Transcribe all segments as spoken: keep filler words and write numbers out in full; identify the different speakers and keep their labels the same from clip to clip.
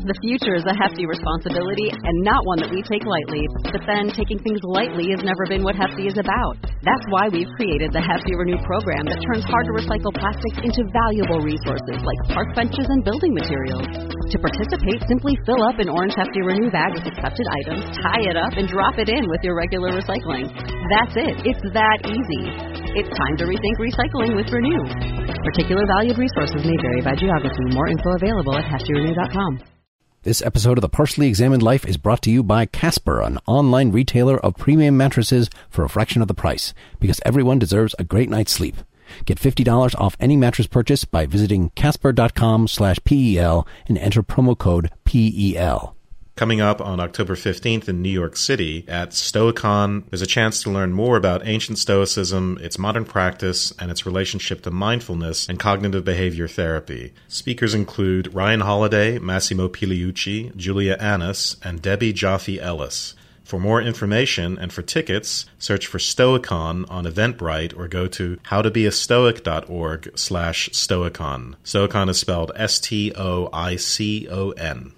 Speaker 1: The future is a hefty responsibility and not one that we take lightly. But then, taking things lightly has never been what Hefty is about. That's why we've created the Hefty Renew program that turns hard-to-recycle plastics into valuable resources like park benches and building materials. To participate, simply fill up an orange Hefty Renew bag with accepted items, tie it up, and drop it in with your regular recycling. That's it. It's that easy. It's time to rethink recycling with Renew. Particular valued resources may vary by geography. More info available at hefty renew dot com.
Speaker 2: This episode of The Partially Examined Life is brought to you by Casper, an online retailer of premium mattresses for a fraction of the price, because everyone deserves a great night's sleep. Get fifty dollars off any mattress purchase by visiting casper.com slash PEL and enter promo code P E L.
Speaker 3: Coming up on October fifteenth in New York City at Stoicon, there's a chance to learn more about ancient Stoicism, its modern practice, and its relationship to mindfulness and cognitive behavior therapy. Speakers include Ryan Holiday, Massimo Piliucci, Julia Annis, and Debbie Jaffe Ellis. For more information and for tickets, search for Stoicon on Eventbrite or go to howtobeastoic.org slash Stoicon. Stoicon is spelled S T O I C O N.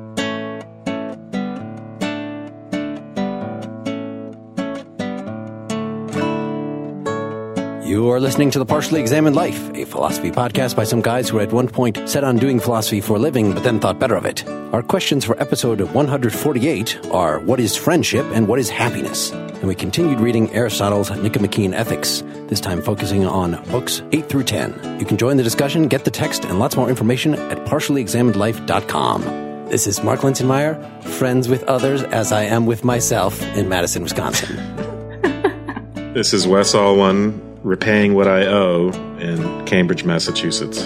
Speaker 2: You are listening to The Partially Examined Life, a philosophy podcast by some guys who at one point set on doing philosophy for a living, but then thought better of it. Our questions for episode one forty-eight are, what is friendship and what is happiness? And we continued reading Aristotle's Nicomachean Ethics, this time focusing on books eight through ten. You can join the discussion, get the text, and lots more information at partially examined life dot com. This is Mark Linsenmeyer, friends with others as I am with myself in Madison, Wisconsin.
Speaker 3: This is Wes Alwan, repaying what I owe in Cambridge, Massachusetts.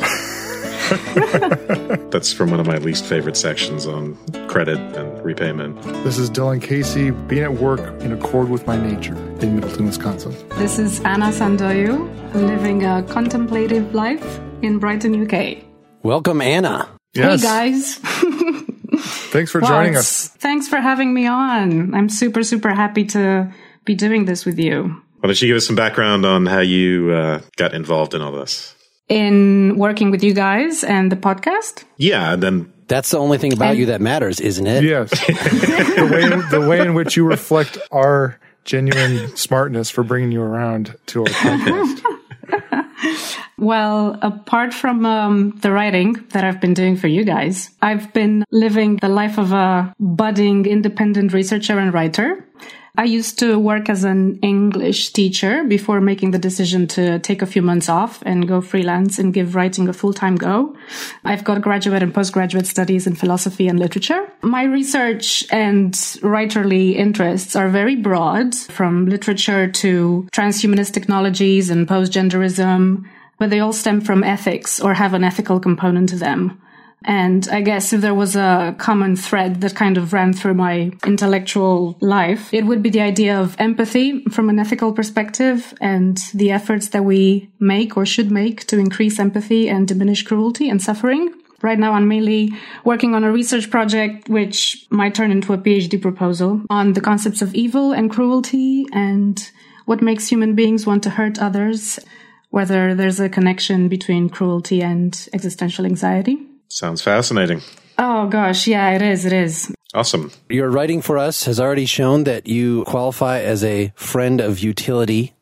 Speaker 3: That's from one of my least favorite sections on credit and repayment.
Speaker 4: This is Dylan Casey, being at work in accord with my nature in Middleton, Wisconsin.
Speaker 5: This is Anna Sandoyu, living a contemplative life in Brighton, U K.
Speaker 2: Welcome, Anna.
Speaker 4: Yes.
Speaker 5: Hey, guys.
Speaker 4: Thanks for
Speaker 5: well,
Speaker 4: joining us.
Speaker 5: Thanks for having me on. I'm super, super happy to be doing this with you.
Speaker 3: Why don't you give us some background on how you uh, got involved in all this?
Speaker 5: In working with you guys and the podcast?
Speaker 3: Yeah, and then...
Speaker 2: That's the only thing about
Speaker 5: and,
Speaker 2: you that matters, isn't it?
Speaker 4: Yes. the, way in, the way in which you reflect our genuine smartness for bringing you around to our podcast.
Speaker 5: Well, apart from um, the writing that I've been doing for you guys, I've been living the life of a budding independent researcher and writer. I used to work as an English teacher before making the decision to take a few months off and go freelance and give writing a full-time go. I've got graduate and postgraduate studies in philosophy and literature. My research and writerly interests are very broad, from literature to transhumanist technologies and post-genderism, but they all stem from ethics or have an ethical component to them. And I guess if there was a common thread that kind of ran through my intellectual life, it would be the idea of empathy from an ethical perspective and the efforts that we make or should make to increase empathy and diminish cruelty and suffering. Right now, I'm mainly working on a research project which might turn into a PhD proposal on the concepts of evil and cruelty and what makes human beings want to hurt others, whether there's a connection between cruelty and existential anxiety.
Speaker 3: Sounds fascinating.
Speaker 5: Oh, gosh. Yeah, it is. It is.
Speaker 3: Awesome.
Speaker 2: Your writing for us has already shown that you qualify as a friend of utility.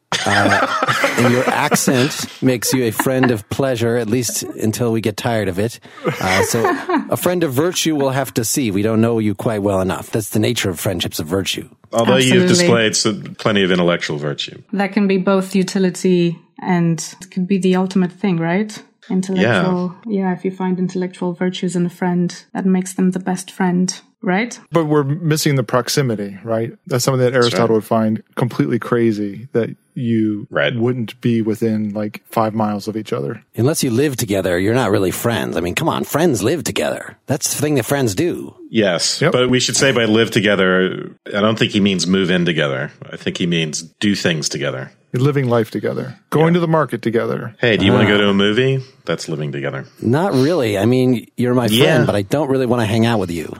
Speaker 2: Uh, and your accent makes you a friend of pleasure, at least until we get tired of it. Uh, so a friend of virtue we'll have to see. We don't know you quite well enough. That's the nature of friendships of virtue.
Speaker 3: Although
Speaker 5: Absolutely.
Speaker 3: You've displayed some, plenty of intellectual virtue.
Speaker 5: That can be both utility and it could be the ultimate thing, right? Intellectual, yeah. yeah, if you find intellectual virtues in a friend, that makes them the best friend, right?
Speaker 4: But we're missing the proximity, right? That's something that Aristotle right. would find completely crazy, that you right. wouldn't be within like five miles of each other.
Speaker 2: Unless you live together, you're not really friends. I mean, come on, friends live together. That's the thing that friends do.
Speaker 3: Yes,
Speaker 4: yep.
Speaker 3: But we should say by live together, I don't think he means move in together. I think he means do things together.
Speaker 4: You're living life together. Going yeah. to the market together.
Speaker 3: Hey, do you uh, want to go to a movie? That's living together.
Speaker 2: Not really. I mean, you're my friend, yeah. but I don't really want to hang out with you.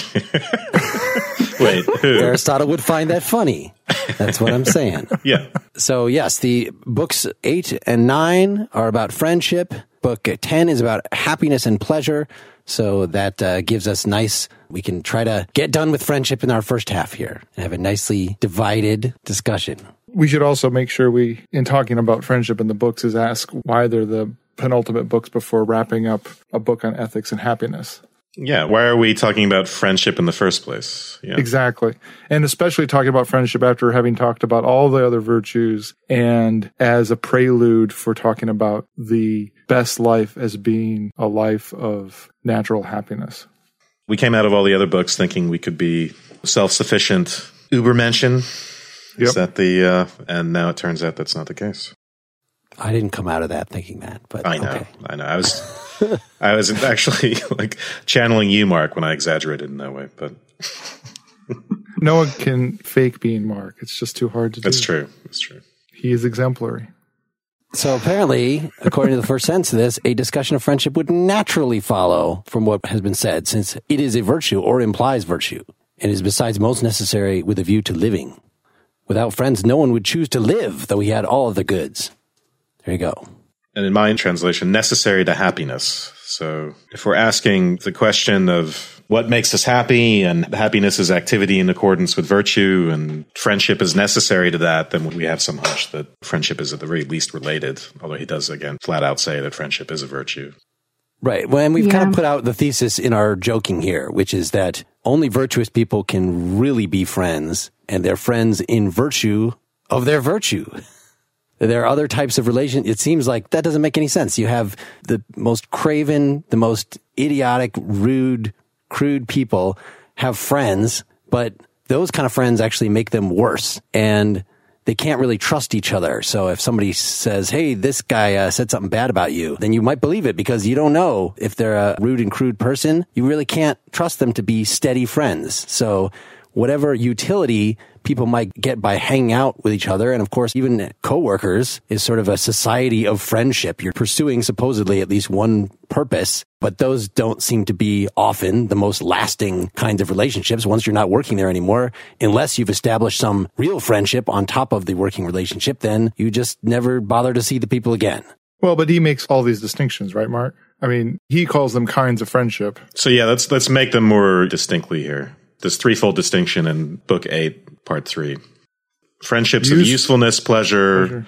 Speaker 3: Wait, who?
Speaker 2: Aristotle would find that funny. That's what I'm saying.
Speaker 3: Yeah.
Speaker 2: So, yes, the books eight and nine are about friendship. Book ten is about happiness and pleasure. So that uh, gives us nice, we can try to get done with friendship in our first half here and have a nicely divided discussion.
Speaker 4: We should also make sure we, in talking about friendship in the books, is ask why they're the penultimate books before wrapping up a book on ethics and happiness.
Speaker 3: Yeah, why are we talking about friendship in the first place? Yeah.
Speaker 4: Exactly. And especially talking about friendship after having talked about all the other virtues and as a prelude for talking about the best life as being a life of natural happiness.
Speaker 3: We came out of all the other books thinking we could be self-sufficient Übermenschen. Yep. Is that the, uh, and now it turns out that's not the case.
Speaker 2: I didn't come out of that thinking that, but
Speaker 3: I know,
Speaker 2: okay.
Speaker 3: I know. I was, I was actually like channeling you, Mark, when I exaggerated in that way, but
Speaker 4: no one can fake being Mark. It's just too hard to do.
Speaker 3: That's true. That's true.
Speaker 4: He is exemplary.
Speaker 2: So apparently, according to the first sentence of this, a discussion of friendship would naturally follow from what has been said, since it is a virtue or implies virtue, and is besides most necessary with a view to living. Without friends, no one would choose to live, though he had all of the goods. There you go.
Speaker 3: And in my translation, necessary to happiness. So if we're asking the question of what makes us happy, and happiness is activity in accordance with virtue, and friendship is necessary to that, then we have some hunch that friendship is at the very least related, although he does, again, flat out say that friendship is a virtue.
Speaker 2: Right. Well, and we've
Speaker 5: yeah.
Speaker 2: kind of put out the thesis in our joking here, which is that only virtuous people can really be friends, and they're friends in virtue of their virtue. There are other types of relations. It seems like that doesn't make any sense. You have the most craven, the most idiotic, rude, crude people have friends, but those kind of friends actually make them worse, and they can't really trust each other. So if somebody says, hey, this guy uh, said something bad about you, then you might believe it because you don't know if they're a rude and crude person. You really can't trust them to be steady friends. So whatever utility people might get by hanging out with each other, and of course, even coworkers, is sort of a society of friendship. You're pursuing supposedly at least one purpose, but those don't seem to be often the most lasting kinds of relationships once you're not working there anymore. Unless you've established some real friendship on top of the working relationship, then you just never bother to see the people again.
Speaker 4: Well, but he makes all these distinctions, right, Mark? I mean, he calls them kinds of friendship.
Speaker 3: So yeah, let's let's make them more distinctly here. This threefold distinction in Book eight, Part three. Friendships Use- of usefulness, pleasure, pleasure,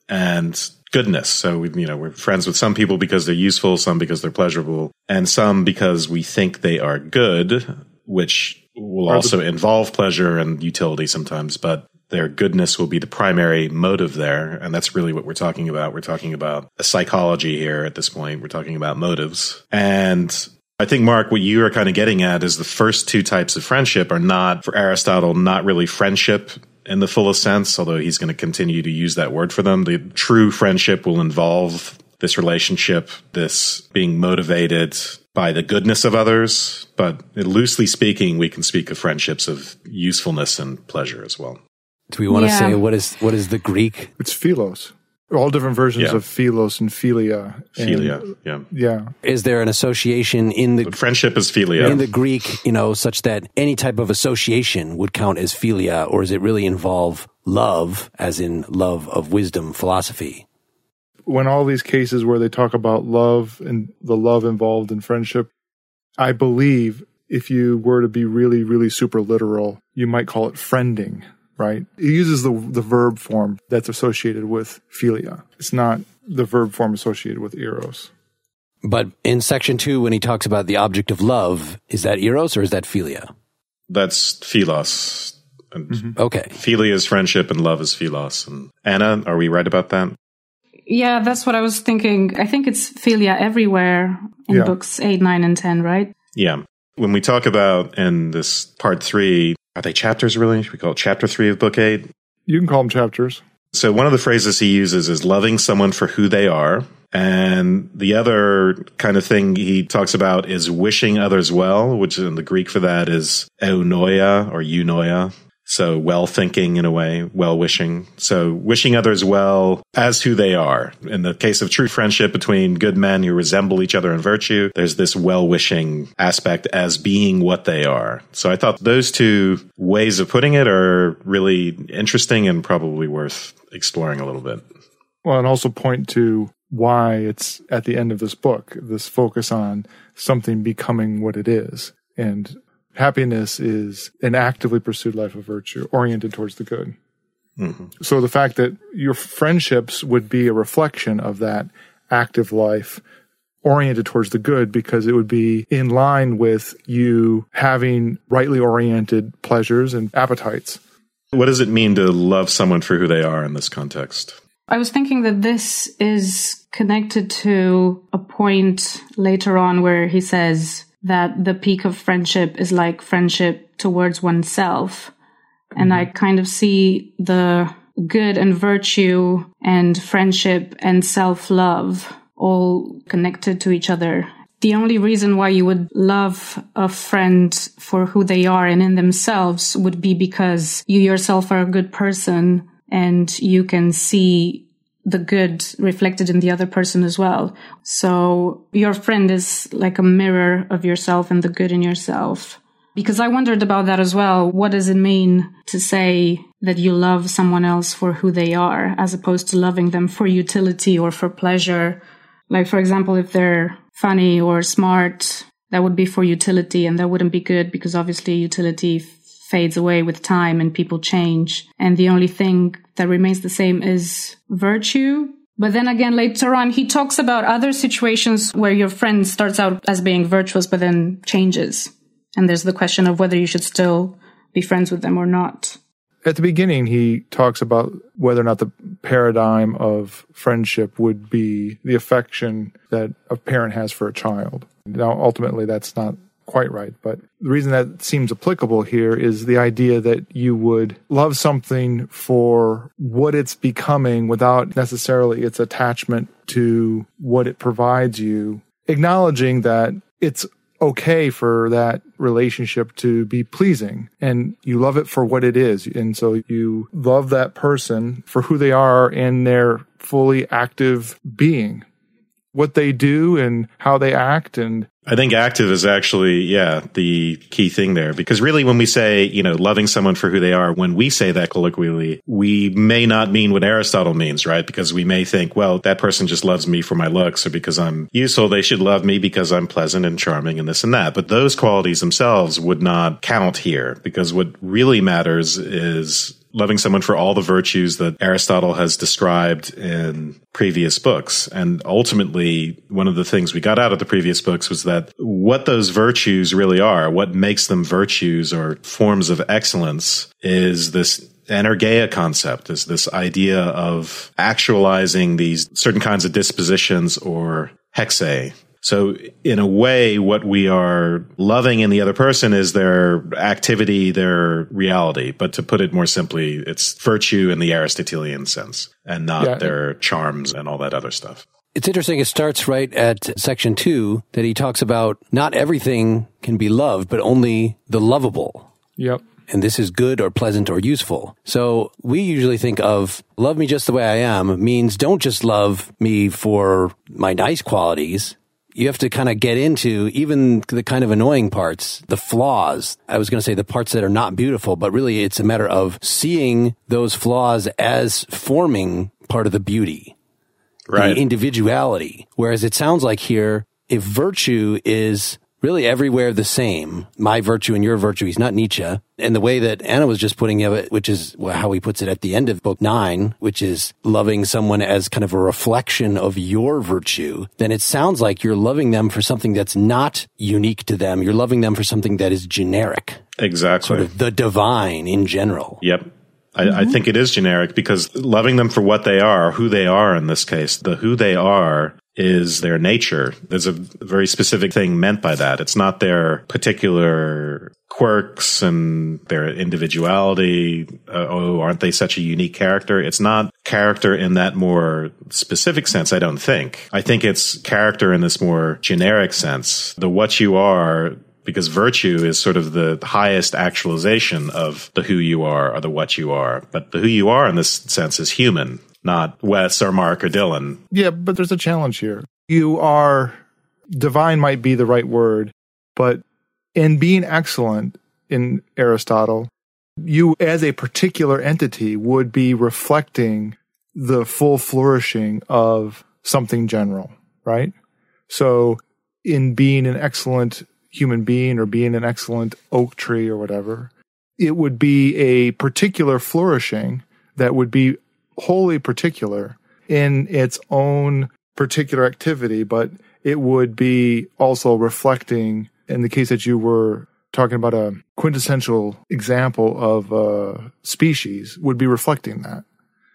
Speaker 3: and goodness. So, we, you know, we're friends with some people because they're useful, some because they're pleasurable, and some because we think they are good, which will are also the- involve pleasure and utility sometimes, but their goodness will be the primary motive there. And that's really what we're talking about. We're talking about a psychology here at this point. We're talking about motives. And I think, Mark, what you are kind of getting at is the first two types of friendship are not, for Aristotle, not really friendship in the fullest sense, although he's going to continue to use that word for them. The true friendship will involve this relationship, this being motivated by the goodness of others. But loosely speaking, we can speak of friendships of usefulness and pleasure as well.
Speaker 2: Do we want
Speaker 5: yeah.
Speaker 2: to say what is what is the Greek?
Speaker 4: It's philos. All different versions
Speaker 3: yeah.
Speaker 4: of philos and philia. And,
Speaker 3: philia, yeah.
Speaker 4: Yeah.
Speaker 2: Is there an association in the...
Speaker 3: But friendship is philia.
Speaker 2: In the Greek, you know, such that any type of association would count as philia, or does it really involve love, as in love of wisdom, philosophy?
Speaker 4: When all these cases where they talk about love and the love involved in friendship, I believe if you were to be really, really super literal, you might call it friending. Right? It uses the the verb form that's associated with philia. It's not the verb form associated with eros.
Speaker 2: But in section two, when he talks about the object of love, is that eros or is that philia?
Speaker 3: That's philos. And
Speaker 2: mm-hmm. Okay.
Speaker 3: Philia is friendship and love is philos. And Anna, are we right about that?
Speaker 5: Yeah, that's what I was thinking. I think it's philia everywhere in
Speaker 4: yeah.
Speaker 5: books eight, nine, and ten, right?
Speaker 3: Yeah. When we talk about in this part three, are they chapters really? Should we call it chapter three of book eight?
Speaker 4: You can call them chapters.
Speaker 3: So one of the phrases he uses is loving someone for who they are. And the other kind of thing he talks about is wishing others well, which in the Greek for that is eunoia or eunoia. So well-thinking in a way, well-wishing. So wishing others well as who they are. In the case of true friendship between good men who resemble each other in virtue, there's this well-wishing aspect as being what they are. So I thought those two ways of putting it are really interesting and probably worth exploring a little bit.
Speaker 4: Well, and also point to why it's at the end of this book, this focus on something becoming what it is. And happiness is an actively pursued life of virtue, oriented towards the good. Mm-hmm. So the fact that your friendships would be a reflection of that active life oriented towards the good, because it would be in line with you having rightly oriented pleasures and appetites.
Speaker 3: What does it mean to love someone for who they are in this context?
Speaker 5: I was thinking that this is connected to a point later on where he says that the peak of friendship is like friendship towards oneself. Mm-hmm. And I kind of see the good and virtue and friendship and self-love all connected to each other. The only reason why you would love a friend for who they are and in themselves would be because you yourself are a good person and you can see the good reflected in the other person as well. So your friend is like a mirror of yourself and the good in yourself. Because I wondered about that as well. What does it mean to say that you love someone else for who they are, as opposed to loving them for utility or for pleasure? Like, for example, if they're funny or smart, that would be for utility, and that wouldn't be good because obviously utility fades away with time and people change. And the only thing that remains the same is virtue. But then again, later on, he talks about other situations where your friend starts out as being virtuous, but then changes. And there's the question of whether you should still be friends with them or not.
Speaker 4: At the beginning, he talks about whether or not the paradigm of friendship would be the affection that a parent has for a child. Now, ultimately, that's not quite right. But the reason that seems applicable here is the idea that you would love something for what it's becoming without necessarily its attachment to what it provides you, acknowledging that it's okay for that relationship to be pleasing and you love it for what it is. And so you love that person for who they are in their fully active being, what they do and how they act. And
Speaker 3: I think active is actually, yeah, the key thing there. Because really when we say, you know, loving someone for who they are, when we say that colloquially, we may not mean what Aristotle means, right? Because we may think, well, that person just loves me for my looks or because I'm useful. They should love me because I'm pleasant and charming and this and that. But those qualities themselves would not count here, because what really matters is loving someone for all the virtues that Aristotle has described in previous books. And ultimately, one of the things we got out of the previous books was that what those virtues really are, what makes them virtues or forms of excellence, is this energeia concept, is this idea of actualizing these certain kinds of dispositions or hexae. So in a way, what we are loving in the other person is their activity, their reality. But to put it more simply, it's virtue in the Aristotelian sense and not yeah. their charms and all that other stuff.
Speaker 2: It's interesting. It starts right at section two that he talks about not everything can be loved, but only the lovable.
Speaker 4: Yep.
Speaker 2: And this is good or pleasant or useful. So we usually think of love me just the way I am means don't just love me for my nice qualities. You have to kind of get into even the kind of annoying parts, the flaws. I was going to say the parts that are not beautiful, but really it's a matter of seeing those flaws as forming part of the beauty,
Speaker 3: right?
Speaker 2: The individuality. Whereas it sounds like here, if virtue is really everywhere the same, my virtue and your virtue, he's not Nietzsche. And the way that Anna was just putting it, which is how he puts it at the end of book nine, which is loving someone as kind of a reflection of your virtue, then it sounds like you're loving them for something that's not unique to them. You're loving them for something that is generic.
Speaker 3: Exactly.
Speaker 2: Sort of the divine in general.
Speaker 3: Yep. I, mm-hmm. I think it is generic because loving them for what they are, who they are in this case, the who they are is their nature. There's a very specific thing meant by that. It's not their particular quirks and their individuality. Uh, oh, aren't they such a unique character? It's not character in that more specific sense, I don't think. I think it's character in this more generic sense. The what you are, because virtue is sort of the highest actualization of the who you are or the what you are. But the who you are in this sense is human, not Wes or Mark or Dylan.
Speaker 4: Yeah, but there's a challenge here. You are, divine might be the right word, but in being excellent in Aristotle, you as a particular entity would be reflecting the full flourishing of something general, right? So in being an excellent human being or being an excellent oak tree or whatever, it would be a particular flourishing that would be wholly particular in its own particular activity, but it would be also reflecting, in the case that you were talking about, a quintessential example of a species, would be reflecting that.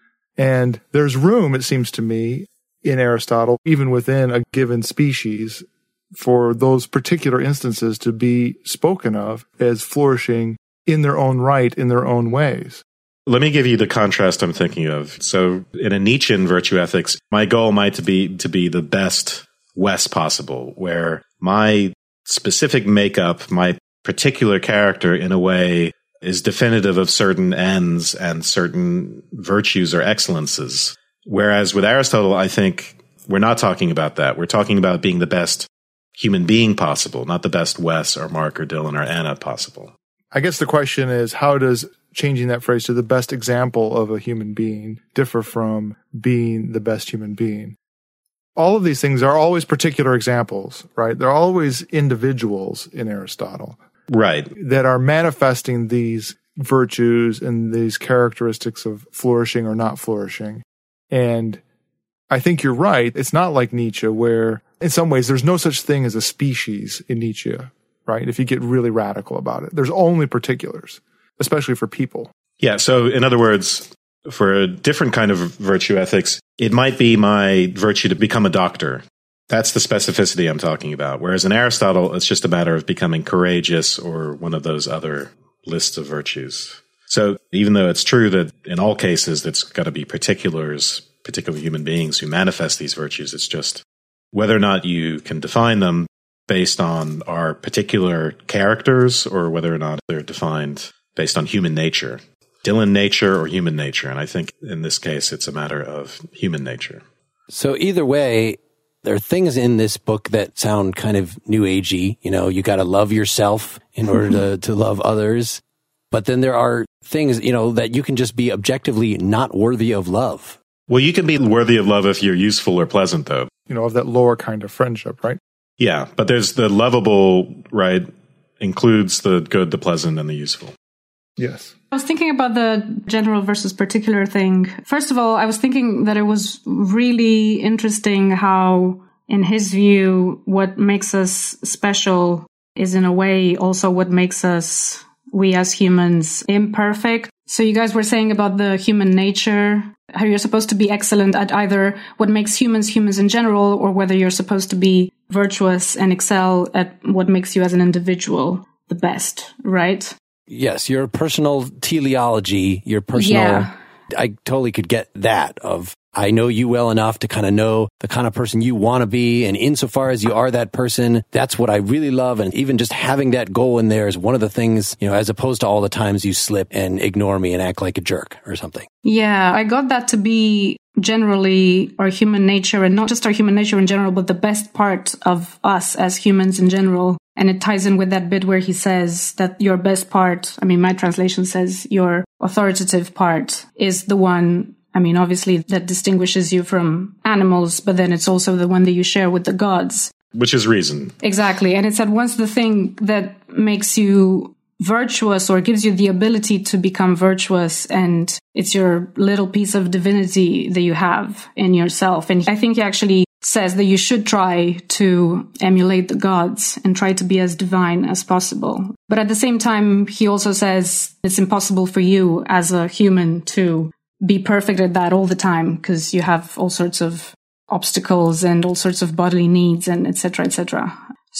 Speaker 4: And there's room, it seems to me, in Aristotle, even within a given species, for those particular instances to be spoken of as flourishing in their own right, in their own ways.
Speaker 3: Let me give you the contrast I'm thinking of. So in a Nietzschean virtue ethics, my goal might be to be the best West possible, where my specific makeup, my particular character in a way is definitive of certain ends and certain virtues or excellences. Whereas with Aristotle, I think we're not talking about that. We're talking about being the best human being possible, not the best Wes or Mark or Dylan or Anna possible.
Speaker 4: I guess the question is, how does changing that phrase to the best example of a human being differ from being the best human being? All of these things are always particular examples, right? They're always individuals in Aristotle.
Speaker 3: Right.
Speaker 4: That are manifesting these virtues and these characteristics of flourishing or not flourishing. And I think you're right. It's not like Nietzsche, where in some ways there's no such thing as a species in Nietzsche, right? If you get really radical about it, there's only particulars, especially for people.
Speaker 3: Yeah. So in other words, for a different kind of virtue ethics, it might be my virtue to become a doctor. That's the specificity I'm talking about. Whereas in Aristotle, it's just a matter of becoming courageous or one of those other lists of virtues. So even though it's true that in all cases, it's got to be particulars, particular human beings who manifest these virtues, it's just whether or not you can define them based on our particular characters or whether or not they're defined based on human nature. Dylan nature or human nature. And I think in this case, it's a matter of human nature.
Speaker 2: So either way, there are things in this book that sound kind of new agey. You know, you got to love yourself in order to, to love others. But then there are things, you know, that you can just be objectively not worthy of love.
Speaker 3: Well, you can be worthy of love if you're useful or pleasant, though.
Speaker 4: You know, of that lower kind of friendship, right?
Speaker 3: Yeah, but there's the lovable, right, includes the good, the pleasant, and the useful.
Speaker 4: Yes.
Speaker 5: I was thinking about the general versus particular thing. First of all, I was thinking that it was really interesting how, in his view, what makes us special is in a way also what makes us, we as humans, imperfect. So you guys were saying about the human nature, how you're supposed to be excellent at either what makes humans humans in general, or whether you're supposed to be virtuous and excel at what makes you as an individual the best, right?
Speaker 2: Yes, your personal teleology, your personal,
Speaker 5: yeah.
Speaker 2: I totally could get that of, I know you well enough to kind of know the kind of person you want to be. And insofar as you are that person, that's what I really love. And even just having that goal in there is one of the things, you know, as opposed to all the times you slip and ignore me and act like a jerk or something.
Speaker 5: Yeah, I got that to be generally our human nature, and not just our human nature in general, but the best part of us as humans in general. And it ties in with that bit where he says that your best part, I mean, my translation says your authoritative part is the one, I mean, obviously that distinguishes you from animals, but then it's also the one that you share with the gods.
Speaker 3: Which is reason.
Speaker 5: Exactly. And it said once the thing that makes you virtuous or gives you the ability to become virtuous, and it's your little piece of divinity that you have in yourself. And I think he actually says that you should try to emulate the gods and try to be as divine as possible. But at the same time, he also says it's impossible for you as a human to be perfect at that all the time, because you have all sorts of obstacles and all sorts of bodily needs and et cetera, et cetera.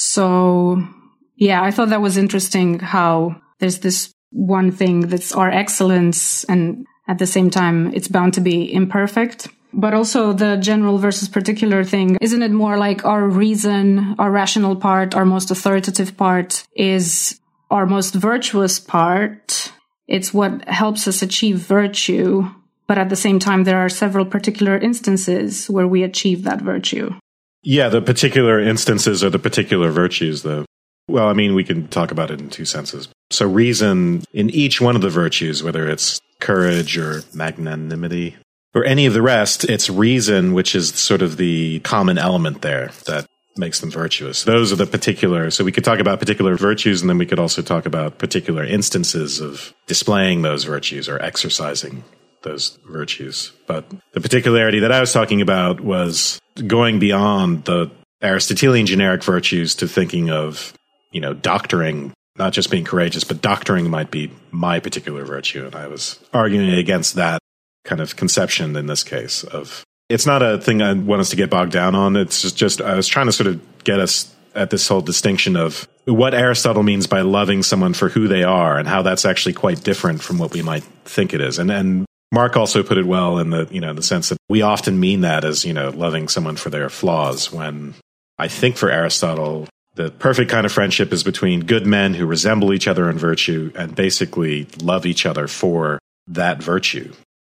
Speaker 5: So yeah, I thought that was interesting how there's this one thing that's our excellence, and at the same time, it's bound to be imperfect. But also the general versus particular thing, isn't it more like our reason, our rational part, our most authoritative part is our most virtuous part? It's what helps us achieve virtue. But at the same time, there are several particular instances where we achieve that virtue.
Speaker 3: Yeah, the particular instances are the particular virtues, though. Well, I mean, we can talk about it in two senses. So reason in each one of the virtues, whether it's courage or magnanimity, For any of the rest, it's reason, which is sort of the common element there that makes them virtuous. Those are the particular, so we could talk about particular virtues, and then we could also talk about particular instances of displaying those virtues or exercising those virtues. But the particularity that I was talking about was going beyond the Aristotelian generic virtues to thinking of, you know, doctoring, not just being courageous, but doctoring might be my particular virtue. And I was arguing against that kind of conception in this case of, it's not a thing I want us to get bogged down on. It's just, just I was trying to sort of get us at this whole distinction of what Aristotle means by loving someone for who they are and how that's actually quite different from what we might think it is. And and Mark also put it well in the, you know, the sense that we often mean that as, you know, loving someone for their flaws, when I think for Aristotle, the perfect kind of friendship is between good men who resemble each other in virtue and basically love each other for that virtue.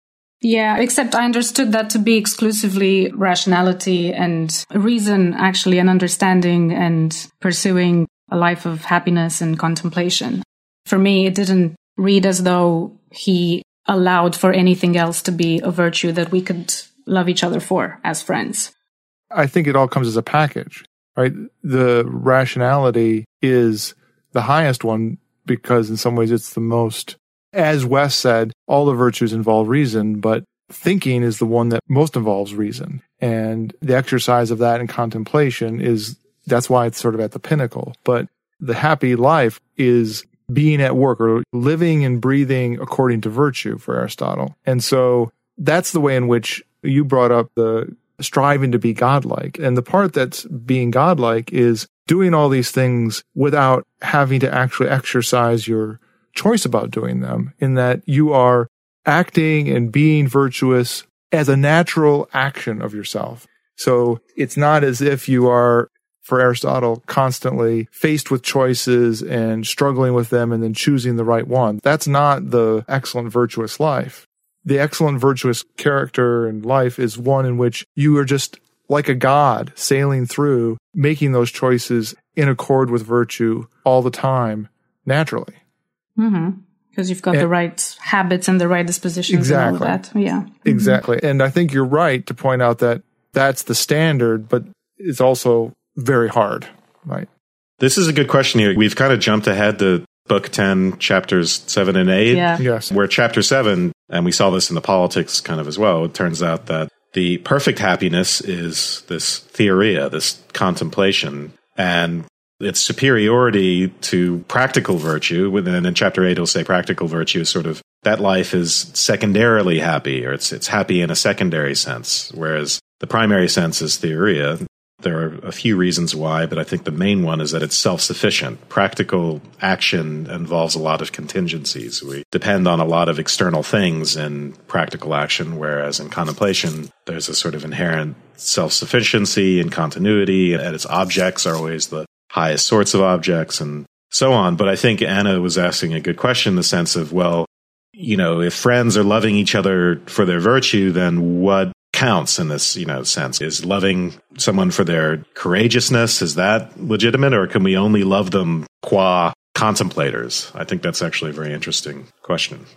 Speaker 5: Yeah, except I understood that to be exclusively rationality and reason, actually, and understanding and pursuing a life of happiness and contemplation. For me, it didn't read as though he allowed for anything else to be a virtue that we could love each other for as friends.
Speaker 4: I think it all comes as a package, right? The rationality is the highest one because in some ways it's the most, as Wes said, all the virtues involve reason, but thinking is the one that most involves reason. And the exercise of that in contemplation is, that's why it's sort of at the pinnacle. But the happy life is being at work or living and breathing according to virtue for Aristotle. And so that's the way in which you brought up the striving to be godlike. And the part that's being godlike is doing all these things without having to actually exercise your choice about doing them, in that you are acting and being virtuous as a natural action of yourself. So it's not as if you are, for Aristotle, constantly faced with choices and struggling with them and then choosing the right one. That's not the excellent virtuous life. The excellent virtuous character and life is one in which you are just like a god sailing through, making those choices in accord with virtue all the time, naturally.
Speaker 5: Mm-hmm. Because you've got and, the right habits and the right dispositions
Speaker 4: exactly.
Speaker 5: and all of that. Yeah.
Speaker 4: Exactly. And I think you're right to point out that that's the standard, but it's also very hard, right?
Speaker 3: This is a good question here. We've kind of jumped ahead to book ten, chapters seven and eight.
Speaker 5: Yeah.
Speaker 4: Yes.
Speaker 3: Where chapter seven, and we saw this in the politics kind of as well, it turns out that the perfect happiness is this theoria, this contemplation, and its superiority to practical virtue. And in chapter eight, it'll say practical virtue is sort of that life is secondarily happy, or it's it's happy in a secondary sense, whereas the primary sense is theoria. There are a few reasons why, but I think the main one is that it's self-sufficient. Practical action involves a lot of contingencies. We depend on a lot of external things in practical action, whereas in contemplation, there's a sort of inherent self-sufficiency and continuity, and its objects are always the highest sorts of objects and so on. But I think Anna was asking a good question in the sense of, well, you know, if friends are loving each other for their virtue, then what counts in this, you know, sense? Is loving someone for their courageousness, is that legitimate, or can we only love them qua contemplators? I think that's actually a very interesting question.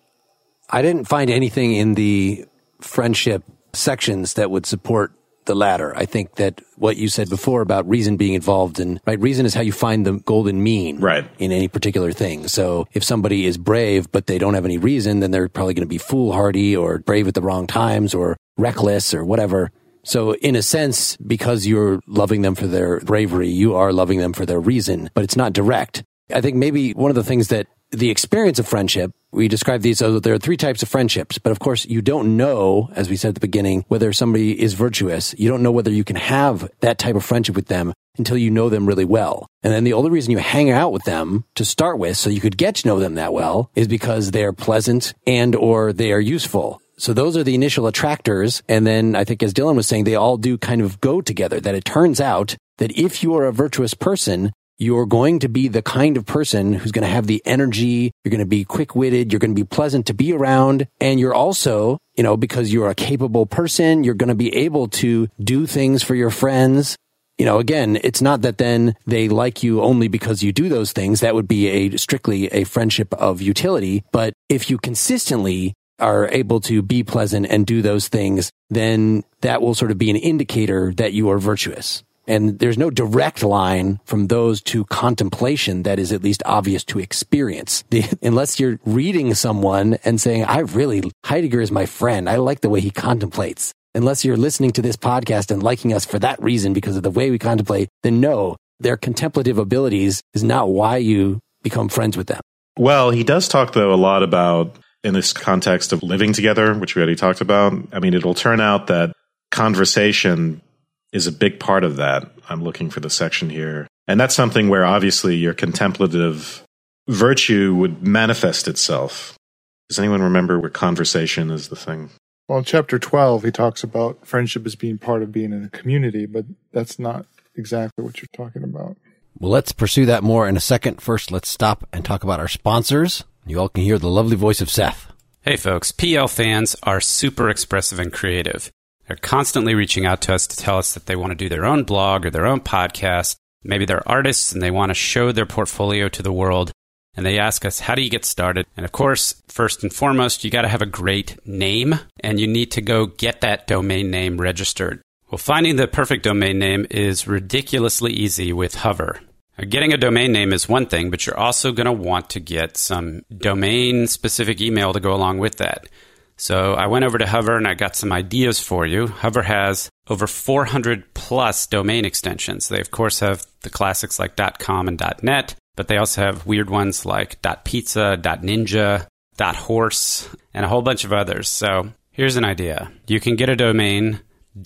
Speaker 2: I didn't find anything in the friendship sections that would support the latter. I think that what you said before about reason being involved in, right? Reason is how you find the golden mean,
Speaker 3: right,
Speaker 2: in any particular thing. So if somebody is brave, but they don't have any reason, then they're probably going to be foolhardy or brave at the wrong times or reckless or whatever. So in a sense, because you're loving them for their bravery, you are loving them for their reason, but it's not direct. I think maybe one of the things that the experience of friendship, we describe these as there are three types of friendships, but of course you don't know, as we said at the beginning, whether somebody is virtuous. You don't know whether you can have that type of friendship with them until you know them really well. And then the only reason you hang out with them to start with, so you could get to know them that well, is because they are pleasant and or they are useful. So those are the initial attractors. And then I think, as Dylan was saying, they all do kind of go together, that it turns out that if you are a virtuous person, you're going to be the kind of person who's going to have the energy, you're going to be quick-witted, you're going to be pleasant to be around, and you're also, you know, because you're a capable person, you're going to be able to do things for your friends. You know, again, it's not that then they like you only because you do those things. That would be a strictly a friendship of utility. But if you consistently are able to be pleasant and do those things, then that will sort of be an indicator that you are virtuous. And there's no direct line from those to contemplation that is at least obvious to experience. The, unless you're reading someone and saying, I really, Heidegger is my friend. I like the way he contemplates. Unless you're listening to this podcast and liking us for that reason because of the way we contemplate, then no, their contemplative abilities is not why you become friends with them.
Speaker 3: Well, he does talk, though, a lot about, in this context of living together, which we already talked about. I mean, it'll turn out that conversation is a big part of that. I'm looking for the section here. And that's something where obviously your contemplative virtue would manifest itself. Does anyone remember where conversation is the thing?
Speaker 4: Well, in chapter twelve, he talks about friendship as being part of being in a community, but that's not exactly what you're talking about.
Speaker 2: Well, let's pursue that more in a second. First, let's stop and talk about our sponsors. You all can hear the lovely voice of Seth.
Speaker 6: Hey, folks. P L fans are super expressive and creative. They're constantly reaching out to us to tell us that they want to do their own blog or their own podcast. Maybe they're artists and they want to show their portfolio to the world. And they ask us, how do you get started? And of course, first and foremost, you got to have a great name and you need to go get that domain name registered. Well, finding the perfect domain name is ridiculously easy with Hover. Now, getting a domain name is one thing, but you're also going to want to get some domain-specific email to go along with that. So I went over to Hover and I got some ideas for you. Hover has over four hundred plus domain extensions. They, of course, have the classics like .com and .net, but they also have weird ones like .pizza, .ninja, .horse, and a whole bunch of others. So here's an idea. You can get a domain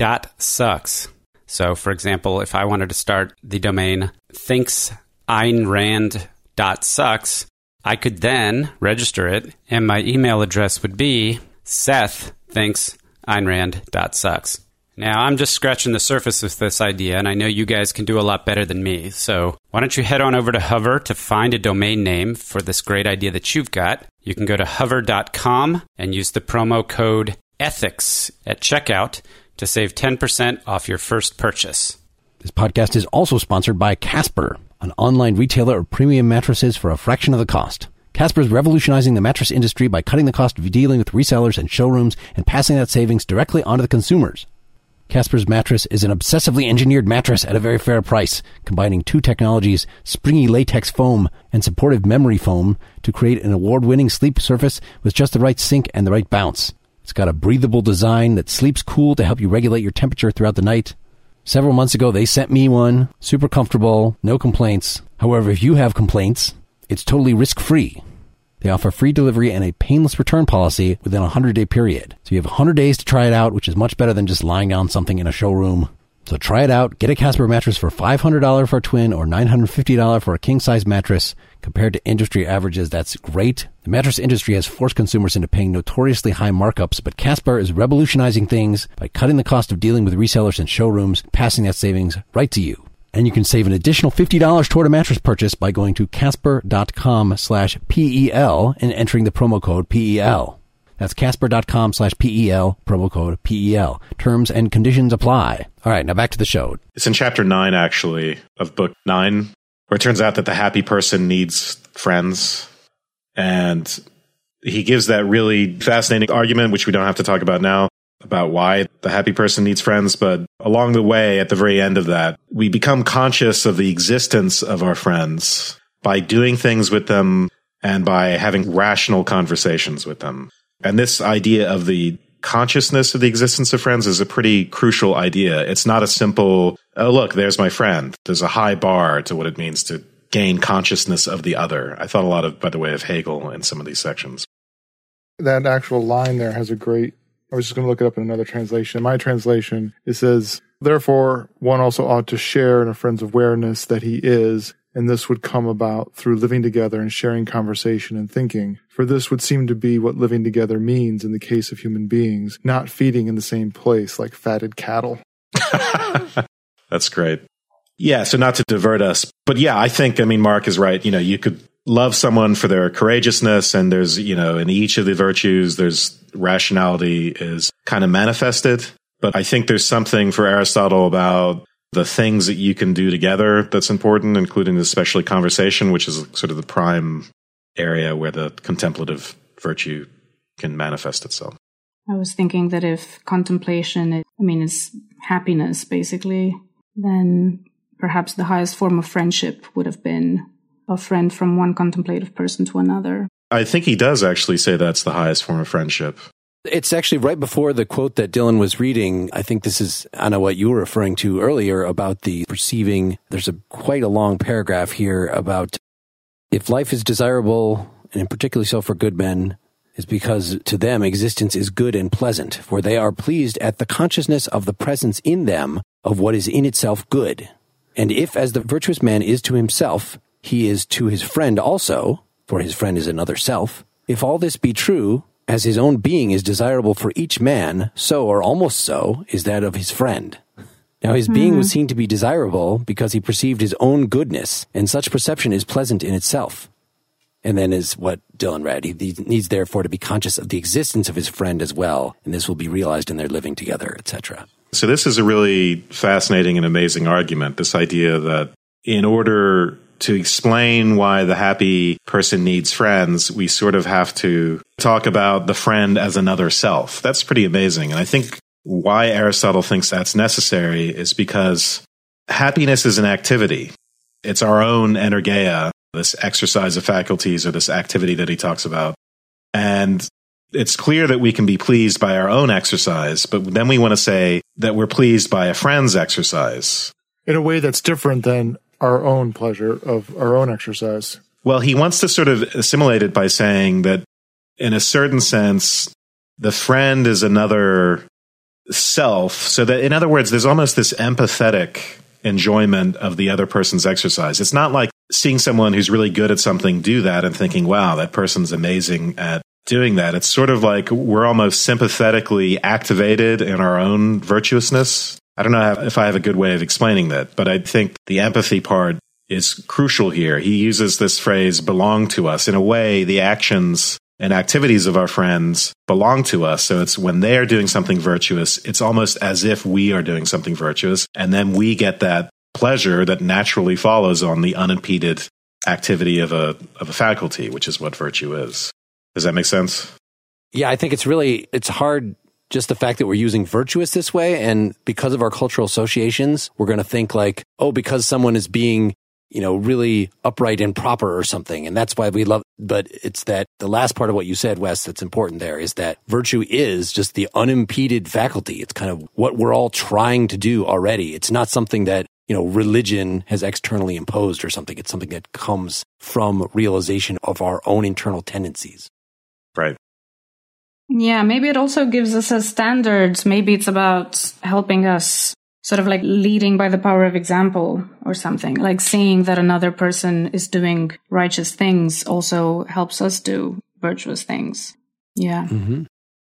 Speaker 6: .sucks. So, for example, if I wanted to start the domain thinks Ayn Rand dot sucks, I could then register it, and my email address would be Seth thinks Ayn Rand dot sucks. Now, I'm just scratching the surface with this idea, and I know you guys can do a lot better than me. So why don't you head on over to Hover to find a domain name for this great idea that you've got. You can go to hover dot com and use the promo code ETHICS at checkout to save ten percent off your first purchase.
Speaker 2: This podcast is also sponsored by Casper, an online retailer of premium mattresses for a fraction of the cost. Casper is revolutionizing the mattress industry by cutting the cost of dealing with resellers and showrooms and passing that savings directly onto the consumers. Casper's mattress is an obsessively engineered mattress at a very fair price, combining two technologies, springy latex foam and supportive memory foam, to create an award-winning sleep surface with just the right sink and the right bounce. It's got a breathable design that sleeps cool to help you regulate your temperature throughout the night. Several months ago, they sent me one. Super comfortable, no complaints. However, if you have complaints, it's totally risk-free. They offer free delivery and a painless return policy within a one hundred day period. So you have one hundred days to try it out, which is much better than just lying down something in a showroom. So try it out. Get a Casper mattress for five hundred dollars for a twin or nine hundred fifty dollars for a king-size mattress. Compared to industry averages, that's great. The mattress industry has forced consumers into paying notoriously high markups, but Casper is revolutionizing things by cutting the cost of dealing with resellers and showrooms, passing that savings right to you. And you can save an additional fifty dollars toward a mattress purchase by going to casper.com slash PEL and entering the promo code P E L. That's casper.com slash PEL, promo code P E L. Terms and conditions apply. All right, now back to the show.
Speaker 3: It's in chapter nine, actually, of book nine, where it turns out that the happy person needs friends. And he gives that really fascinating argument, which we don't have to talk about now, about why the happy person needs friends. But along the way, at the very end of that, we become conscious of the existence of our friends by doing things with them and by having rational conversations with them. And this idea of the consciousness of the existence of friends is a pretty crucial idea. It's not a simple, oh, look, there's my friend. There's a high bar to what it means to gain consciousness of the other. I thought a lot of, by the way, of Hegel in some of these sections.
Speaker 4: That actual line there has a great, I was just going to look it up in another translation. In my translation, it says, therefore, one also ought to share in a friend's awareness that he is, and this would come about through living together and sharing conversation and thinking. For this would seem to be what living together means in the case of human beings, not feeding in the same place like fatted cattle.
Speaker 3: That's great. Yeah, so not to divert us, but yeah, I think, I mean, Mark is right. You know, you could love someone for their courageousness, and there's, you know, in each of the virtues, there's rationality is kind of manifested. But I think there's something for Aristotle about the things that you can do together that's important, including especially conversation, which is sort of the prime area where the contemplative virtue can manifest itself.
Speaker 5: I was thinking that if contemplation, I mean, is happiness, basically, then perhaps the highest form of friendship would have been a friend from one contemplative person to another.
Speaker 3: I think he does actually say that's the highest form of friendship.
Speaker 2: It's actually right before the quote that Dylan was reading. I think this is, Anna, what you were referring to earlier about the perceiving. There's a quite a long paragraph here about if life is desirable, and particularly so for good men, is because to them existence is good and pleasant, for they are pleased at the consciousness of the presence in them of what is in itself good. And if, as the virtuous man is to himself, he is to his friend also, for his friend is another self, if all this be true, as his own being is desirable for each man, so, or almost so, is that of his friend. Now his mm-hmm. being was seen to be desirable because he perceived his own goodness, and such perception is pleasant in itself. And then is what Dylan read. He, he needs therefore to be conscious of the existence of his friend as well, and this will be realized in their living together, et cetera.
Speaker 3: So this is a really fascinating and amazing argument, this idea that in order to explain why the happy person needs friends, we sort of have to talk about the friend as another self. That's pretty amazing. And I think why Aristotle thinks that's necessary is because happiness is an activity. It's our own energeia, this exercise of faculties or this activity that he talks about. And it's clear that we can be pleased by our own exercise, but then we want to say that we're pleased by a friend's exercise.
Speaker 4: In a way that's different than our own pleasure of our own exercise.
Speaker 3: Well, he wants to sort of assimilate it by saying that in a certain sense, the friend is another self. So that, in other words, there's almost this empathetic enjoyment of the other person's exercise. It's not like seeing someone who's really good at something do that and thinking, wow, that person's amazing at doing that. It's sort of like we're almost sympathetically activated in our own virtuousness. I don't know if I have a good way of explaining that, but I think the empathy part is crucial here. He uses this phrase, belong to us. In a way, the actions and activities of our friends belong to us. So it's when they are doing something virtuous, it's almost as if we are doing something virtuous. And then we get that pleasure that naturally follows on the unimpeded activity of a of a faculty, which is what virtue is. Does that make sense?
Speaker 2: Yeah, I think it's really, it's hard, just the fact that we're using virtuous this way, and because of our cultural associations, we're going to think like, oh, because someone is being, you know, really upright and proper or something, and that's why we love, but it's that, the last part of what you said, Wes, that's important there, is that virtue is just the unimpeded faculty. It's kind of what we're all trying to do already. It's not something that, you know, religion has externally imposed or something. It's something that comes from realization of our own internal tendencies.
Speaker 3: Right.
Speaker 5: Yeah, maybe it also gives us a standard. Maybe it's about helping us sort of like leading by the power of example or something. Like seeing that another person is doing righteous things also helps us do virtuous things. Yeah.
Speaker 2: Mm-hmm.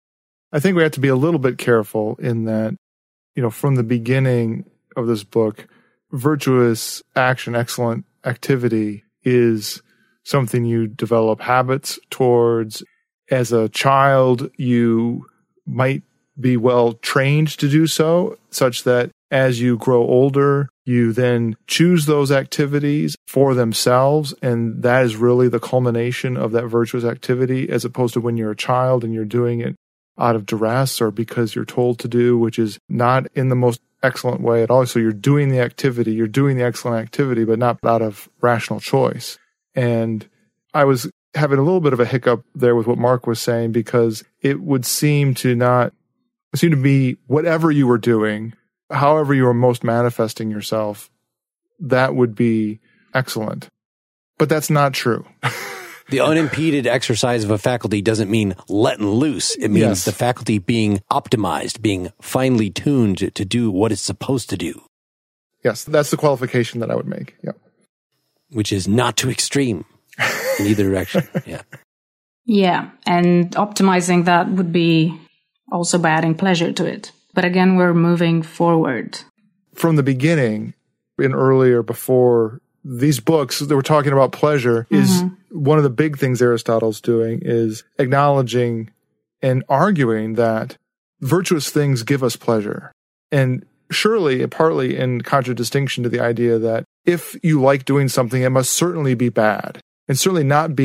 Speaker 4: I think we have to be a little bit careful in that, you know, from the beginning of this book, virtuous action, excellent activity is something you develop habits towards. As a child, you might be well trained to do so, such that as you grow older, you then choose those activities for themselves, and that is really the culmination of that virtuous activity, as opposed to when you're a child and you're doing it out of duress or because you're told to do, which is not in the most excellent way at all. So you're doing the activity, you're doing the excellent activity, but not out of rational choice. And I was having a little bit of a hiccup there with what Mark was saying, because it would seem to not seem to be whatever you were doing, however you were most manifesting yourself, that would be excellent. But that's not true.
Speaker 2: The unimpeded exercise of a faculty doesn't mean letting loose. It means
Speaker 4: Yes.
Speaker 2: the faculty being optimized, being finely tuned to, to do what it's supposed to do,
Speaker 4: Yes, that's the qualification that I would make. Yeah.
Speaker 2: which is not too extreme in either direction. Yeah.
Speaker 5: Yeah. And optimizing that would be also by adding pleasure to it. But again, we're moving forward.
Speaker 4: From the beginning, in earlier, before these books that were talking about pleasure, is one of the big things Aristotle's doing is acknowledging and arguing that virtuous things give us pleasure. And surely, partly in contradistinction to the idea that if you like doing something, it must certainly be bad, and certainly not be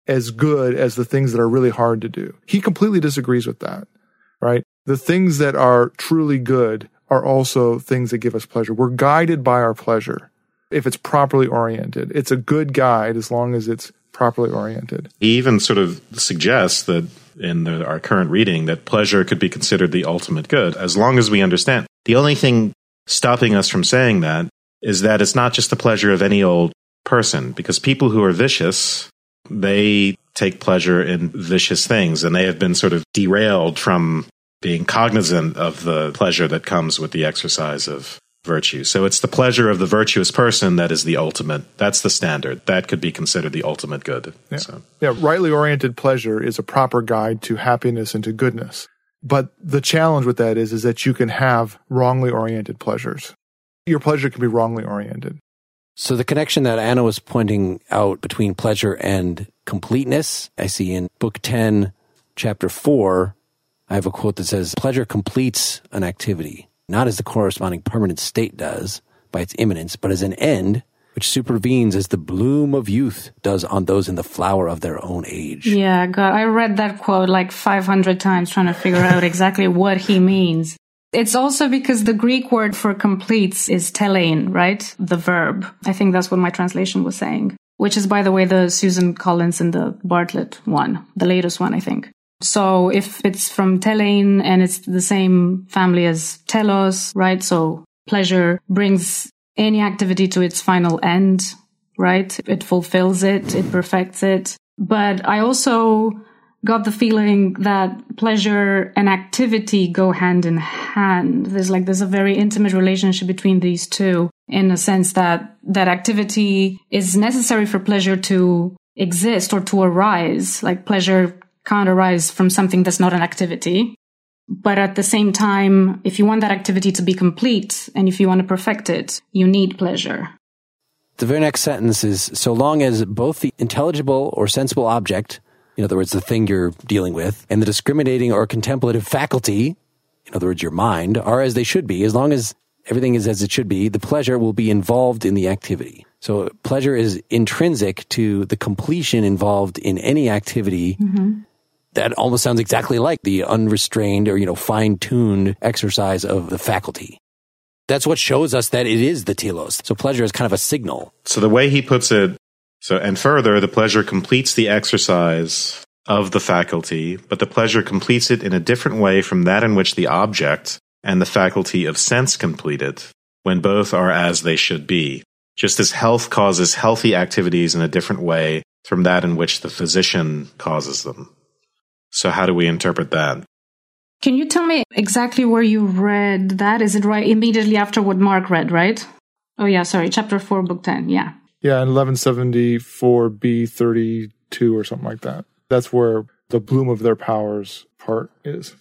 Speaker 4: as good as the things that are really hard to do. He completely disagrees with that, right? The things that are truly good are also things that give us pleasure. We're guided by our pleasure if it's properly oriented. It's a good guide as long as it's properly oriented.
Speaker 3: He even sort of suggests that in the, our current reading that pleasure could be considered the ultimate good, as long as we understand. The only thing stopping us from saying that is that it's not just the pleasure of any old person, because people who are vicious, they take pleasure in vicious things, and they have been sort of derailed from being cognizant of the pleasure that comes with the exercise of virtue. So it's the pleasure of the virtuous person that is the ultimate. That's the standard. That could be considered the ultimate good.
Speaker 4: Yeah.
Speaker 3: So.
Speaker 4: yeah, rightly oriented pleasure is a proper guide to happiness and to goodness. But the challenge with that is, is that you can have wrongly oriented pleasures. Your pleasure can be wrongly oriented.
Speaker 2: So the connection that Anna was pointing out between pleasure and completeness, I see in Book ten, Chapter four, I have a quote that says, pleasure completes an activity, not as the corresponding permanent state does by its immanence, but as an end which supervenes as the bloom of youth does on those in the flower of their own age.
Speaker 5: Yeah, God, I read that quote like five hundred times trying to figure out exactly what he means. It's also because the Greek word for completes is telein, right? The verb. I think that's what my translation was saying, which is, by the way, the Susan Collins and the Bartlett one, the latest one, I think. So if it's from telein and it's the same family as telos, right? So pleasure brings any activity to its final end, right? It fulfills it, it perfects it. But I also got the feeling that pleasure and activity go hand in hand. There's like, there's a very intimate relationship between these two, in a sense that that activity is necessary for pleasure to exist or to arise. Like pleasure can't arise from something that's not an activity. But at the same time, if you want that activity to be complete and if you want to perfect it, you need pleasure.
Speaker 2: The very next sentence is, so long as both the intelligible or sensible object, in other words, the thing you're dealing with, and the discriminating or contemplative faculty, in other words, your mind, are as they should be, as long as everything is as it should be, the pleasure will be involved in the activity. So pleasure is intrinsic to the completion involved in any activity. Mm-hmm. That almost sounds exactly like the unrestrained or, you know, fine-tuned exercise of the faculty. That's what shows us that it is the telos. So pleasure is kind of a signal.
Speaker 3: So the way he puts it, so, and further, the pleasure completes the exercise of the faculty, but the pleasure completes it in a different way from that in which the object and the faculty of sense complete it, when both are as they should be. Just as health causes healthy activities in a different way from that in which the physician causes them. So how do we interpret that?
Speaker 5: Can you tell me exactly where you read that? Is it right immediately after what Mark read, right? Oh, yeah, sorry. Chapter four, book ten, yeah.
Speaker 4: Yeah, in eleven seventy-four B thirty-two or something like that. That's where the bloom of their powers part is.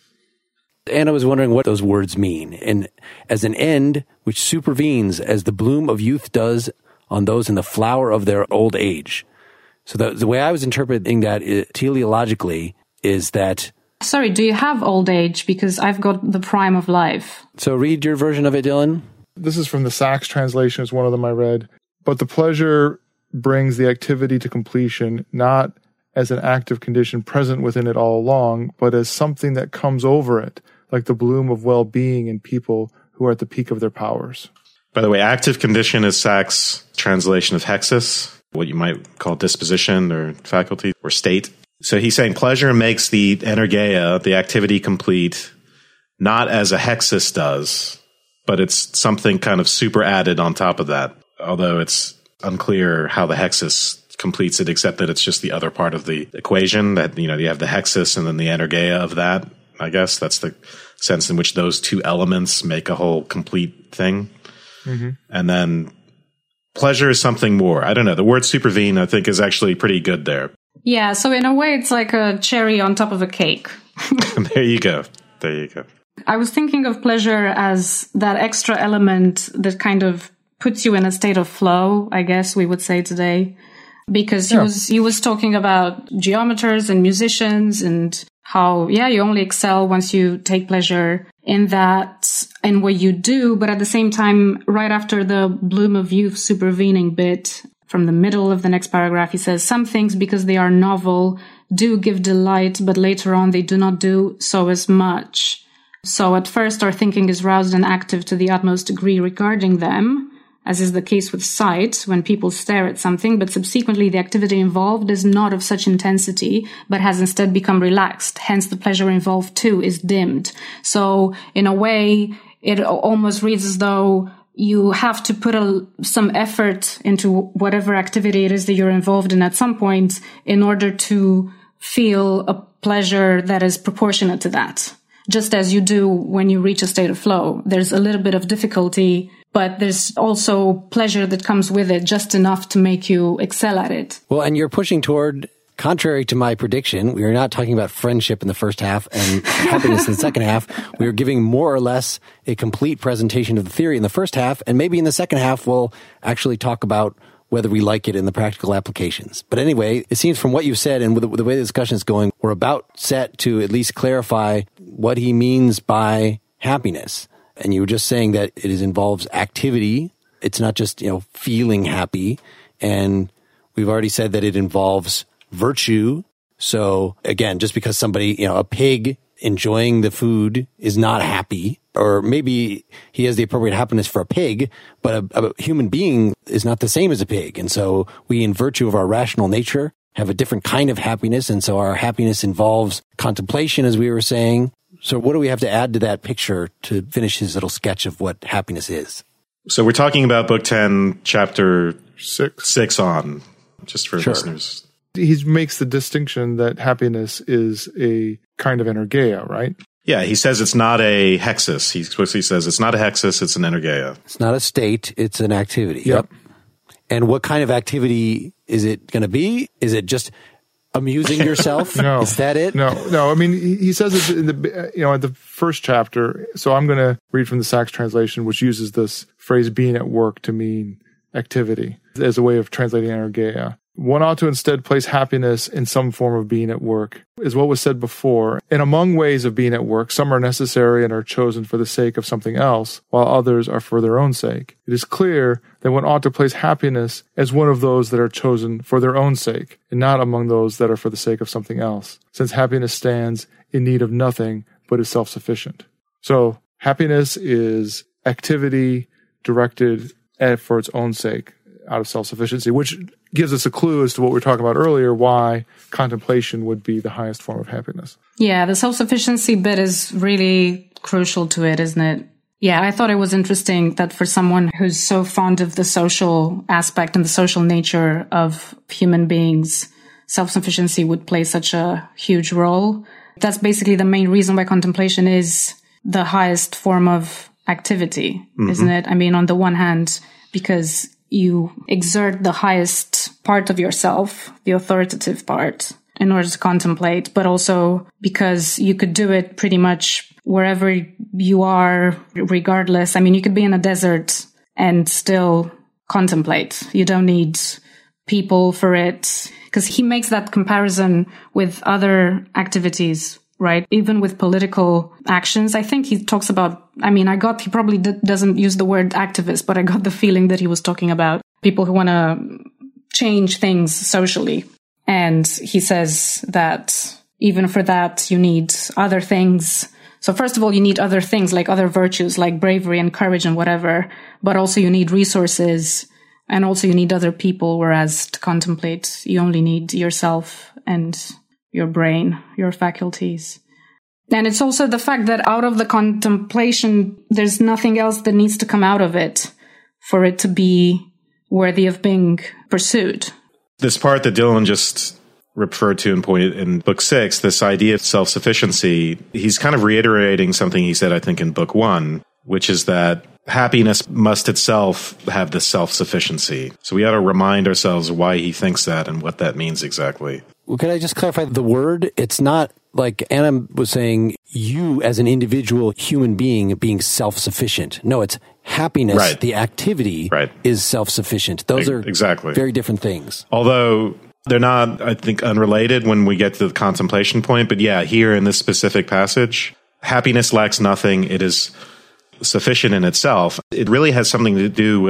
Speaker 2: Anna was wondering what those words mean. And as an end which supervenes as the bloom of youth does on those in the flower of their old age. So the, the way I was interpreting that is, teleologically is that...
Speaker 5: Sorry, do you have old age? Because I've got the prime of life.
Speaker 2: So read your version of it, Dylan.
Speaker 4: This is from the Sachs translation, is one of them I read. But the pleasure brings the activity to completion, not as an active condition present within it all along, but as something that comes over it, like the bloom of well-being in people who are at the peak of their powers.
Speaker 3: By the way, active condition is Sachs' translation of hexis, what you might call disposition or faculty or state. So he's saying pleasure makes the energeia, the activity, complete, not as a hexis does, but it's something kind of super added on top of that. Although it's unclear how the hexis completes it, except that it's just the other part of the equation that, you know, you have the hexis and then the energeia of that. I guess that's the sense in which those two elements make a whole complete thing. Mm-hmm. And then pleasure is something more. I don't know. The word supervene, I think, is actually pretty good there.
Speaker 5: Yeah, so in a way, it's like a cherry on top of a cake.
Speaker 3: There you go. There you go.
Speaker 5: I was thinking of pleasure as that extra element that kind of puts you in a state of flow, I guess we would say today. Because he yeah. was he was talking about geometers and musicians and how, yeah, you only excel once you take pleasure in that, in what you do. But at the same time, right after the bloom of youth supervening bit, from the middle of the next paragraph, he says, some things, because they are novel, do give delight, but later on they do not do so as much. So at first our thinking is roused and active to the utmost degree regarding them, as is the case with sight, when people stare at something, but subsequently the activity involved is not of such intensity, but has instead become relaxed. Hence the pleasure involved too is dimmed. So in a way, it almost reads as though you have to put a, some effort into whatever activity it is that you're involved in at some point in order to feel a pleasure that is proportionate to that. Just as you do when you reach a state of flow. There's a little bit of difficulty, but there's also pleasure that comes with it, just enough to make you excel at it.
Speaker 2: Well, and you're pushing toward, contrary to my prediction, we are not talking about friendship in the first half and happiness in the second half. We are giving more or less a complete presentation of the theory in the first half, and maybe in the second half we'll actually talk about whether we like it in the practical applications. But anyway, it seems from what you've said and with the, with the way the discussion is going, we're about set to at least clarify what he means by happiness. And you were just saying that it is, involves activity. It's not just, you know, feeling happy. And we've already said that it involves virtue. So again, just because somebody, you know, a pig enjoying the food is not happy, or maybe he has the appropriate happiness for a pig, but a, a human being is not the same as a pig. And so we, in virtue of our rational nature, have a different kind of happiness. And so our happiness involves contemplation, as we were saying. So what do we have to add to that picture to finish his little sketch of what happiness is?
Speaker 3: So we're talking about Book ten, Chapter
Speaker 4: Six,
Speaker 3: six on, just for
Speaker 2: Sure.
Speaker 3: listeners.
Speaker 4: He makes the distinction that happiness is a kind of energeia, right?
Speaker 3: Yeah, he says it's not a hexis. He explicitly says it's not a hexis, it's an energeia.
Speaker 2: It's not a state, it's an activity.
Speaker 4: Yep.
Speaker 2: And what kind of activity is it going to be? Is it just amusing yourself?
Speaker 4: No.
Speaker 2: Is that it?
Speaker 4: No, no. I mean, he, he says it in the, you know, at the first chapter. So I'm going to read from the Sachs translation, which uses this phrase being at work to mean activity as a way of translating energeia. One ought to instead place happiness in some form of being at work, is what was said before. And among ways of being at work, some are necessary and are chosen for the sake of something else, while others are for their own sake. It is clear that one ought to place happiness as one of those that are chosen for their own sake, and not among those that are for the sake of something else, since happiness stands in need of nothing but is self-sufficient. So happiness is activity directed at, for its own sake, out of self-sufficiency, which gives us a clue as to what we were talking about earlier, why contemplation would be the highest form of happiness.
Speaker 5: Yeah, the self-sufficiency bit is really crucial to it, isn't it? Yeah, I thought it was interesting that for someone who's so fond of the social aspect and the social nature of human beings, self-sufficiency would play such a huge role. That's basically the main reason why contemplation is the highest form of activity, mm-hmm. isn't it? I mean, on the one hand, because you exert the highest part of yourself, the authoritative part, in order to contemplate, but also because you could do it pretty much wherever you are, regardless. I mean, you could be in a desert and still contemplate. You don't need people for it, because he makes that comparison with other activities, right? Even with political actions. I think he talks about, I mean, I got, he probably d- doesn't use the word activist, but I got the feeling that he was talking about people who want to change things socially. And he says that even for that, you need other things. So first of all, you need other things like other virtues, like bravery and courage and whatever, but also you need resources, and also you need other people. Whereas to contemplate, you only need yourself and your brain, your faculties. And it's also the fact that out of the contemplation, there's nothing else that needs to come out of it for it to be worthy of being pursued.
Speaker 3: This part that Dylan just referred to in point in book six, this idea of self-sufficiency, he's kind of reiterating something he said, I think, in book one, which is that happiness must itself have this self-sufficiency. So we ought to remind ourselves why he thinks that and what that means exactly.
Speaker 2: Well, can I just clarify the word? It's not like Anna was saying, you as an individual human being being self-sufficient. No, it's happiness,
Speaker 3: right.
Speaker 2: The activity
Speaker 3: right.
Speaker 2: is self-sufficient. Those are
Speaker 3: exactly
Speaker 2: very different things.
Speaker 3: Although they're not, I think, unrelated when we get to the contemplation point. But yeah, here in this specific passage, happiness lacks nothing. It is sufficient in itself. It really has something to do with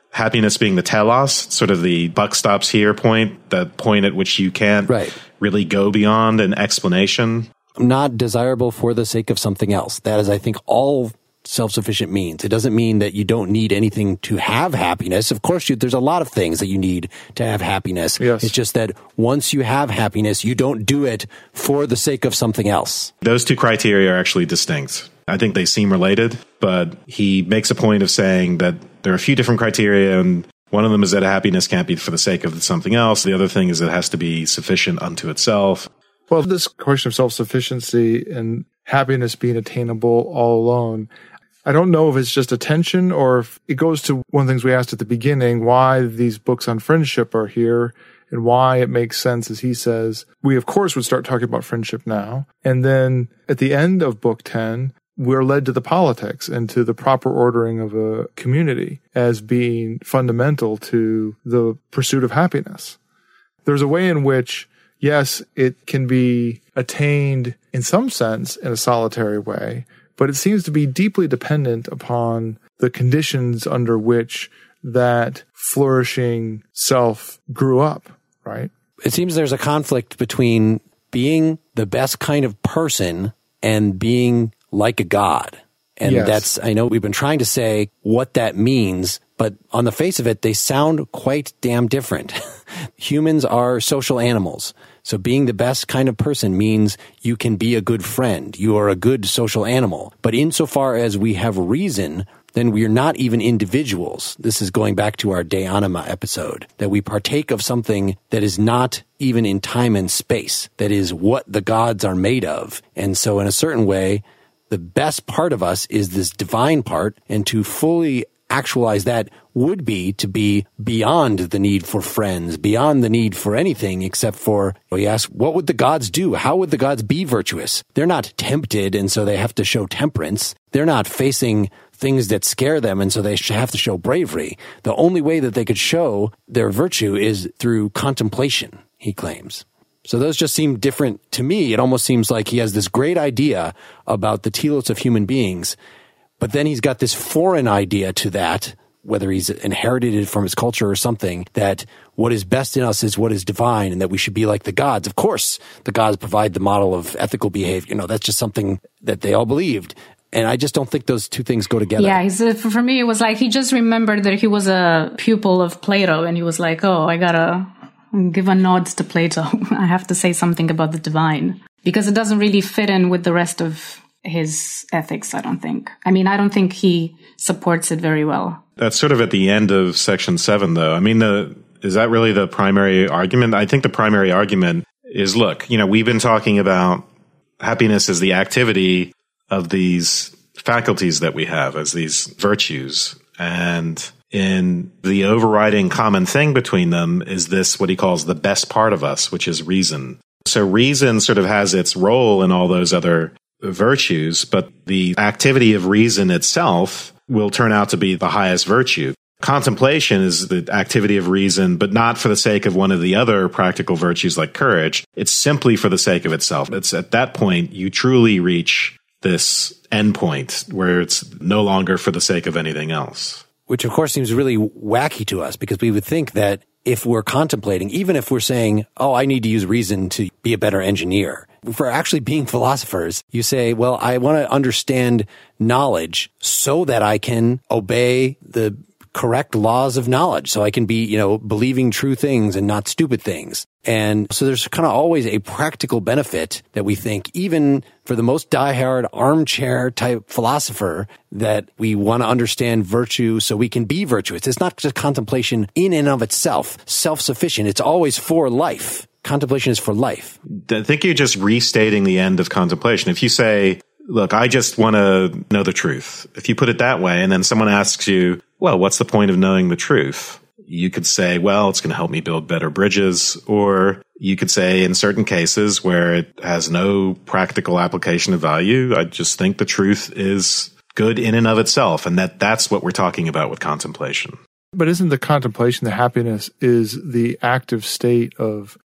Speaker 3: happiness being the telos, sort of the buck stops here point, the point at which you can't
Speaker 2: right.
Speaker 3: really go beyond an explanation.
Speaker 2: Not desirable for the sake of something else. That is, I think, all self-sufficient means. It doesn't mean that you don't need anything to have happiness. Of course, you, there's a lot of things that you need to have happiness.
Speaker 4: Yes.
Speaker 2: It's just that once you have happiness, you don't do it for the sake of something else.
Speaker 3: Those two criteria are actually distinct. I think they seem related, but he makes a point of saying that there are a few different criteria, and one of them is that happiness can't be for the sake of something else. The other thing is it has to be sufficient unto itself.
Speaker 4: Well, this question of self-sufficiency and happiness being attainable all alone, I don't know if it's just attention or if it goes to one of the things we asked at the beginning, why these books on friendship are here and why it makes sense, as he says. We, of course, would start talking about friendship now. And then at the end of book ten, we're led to the politics and to the proper ordering of a community as being fundamental to the pursuit of happiness. There's a way in which, yes, it can be attained in some sense in a solitary way, but it seems to be deeply dependent upon the conditions under which that flourishing self grew up, right?
Speaker 2: It seems there's a conflict between being the best kind of person and being like a god. And
Speaker 4: yes.
Speaker 2: that's, I know we've been trying to say what that means, but on the face of it, they sound quite damn different. Humans are social animals. So being the best kind of person means you can be a good friend. You are a good social animal. But insofar as we have reason, then we are not even individuals. This is going back to our De Anima episode, that we partake of something that is not even in time and space, that is what the gods are made of. And so in a certain way, the best part of us is this divine part, and to fully actualize that would be to be beyond the need for friends, beyond the need for anything except for, well, you ask, what would the gods do? How would the gods be virtuous? They're not tempted, and so they have to show temperance. They're not facing things that scare them, and so they have to show bravery. The only way that they could show their virtue is through contemplation, he claims. So those just seem different to me. It almost seems like he has this great idea about the telos of human beings, but then he's got this foreign idea to that, whether he's inherited it from his culture or something, that what is best in us is what is divine and that we should be like the gods. Of course, the gods provide the model of ethical behavior. You know, that's just something that they all believed. And I just don't think those two things go together.
Speaker 5: Yeah, he's, uh, for me, it was like he just remembered that he was a pupil of Plato, and he was like, oh, I gotta give a nod to Plato. I have to say something about the divine. Because it doesn't really fit in with the rest of his ethics, I don't think. I mean, I don't think he supports it very well.
Speaker 3: That's sort of at the end of section seven, though. I mean, the is that really the primary argument? I think the primary argument is, look, you know, we've been talking about happiness as the activity of these faculties that we have, as these virtues. And in the overriding common thing between them is this, what he calls the best part of us, which is reason. So reason sort of has its role in all those other virtues, but the activity of reason itself will turn out to be the highest virtue. Contemplation is the activity of reason, but not for the sake of one of the other practical virtues like courage. It's simply for the sake of itself. It's at that point you truly reach this endpoint where it's no longer for the sake of anything else.
Speaker 2: Which, of course, seems really wacky to us, because we would think that if we're contemplating, even if we're saying, oh, I need to use reason to be a better engineer, for actually being philosophers, you say, well, I want to understand knowledge so that I can obey the correct laws of knowledge, so I can be, you know, believing true things and not stupid things. And so there's kind of always a practical benefit that we think, even for the most diehard armchair type philosopher, that we want to understand virtue so we can be virtuous. It's not just contemplation in and of itself, self-sufficient. It's always for life. Contemplation is for life.
Speaker 3: I think you're just restating the end of contemplation. If you say, look, I just want to know the truth. If you put it that way, and then someone asks you, well, what's the point of knowing the truth? You could say, well, it's going to help me build better bridges. Or you could say, in certain cases where it has no practical application of value, I just think the truth is good in and of itself. And that that's what we're talking about with contemplation.
Speaker 4: But isn't the contemplation, the happiness, is the active state of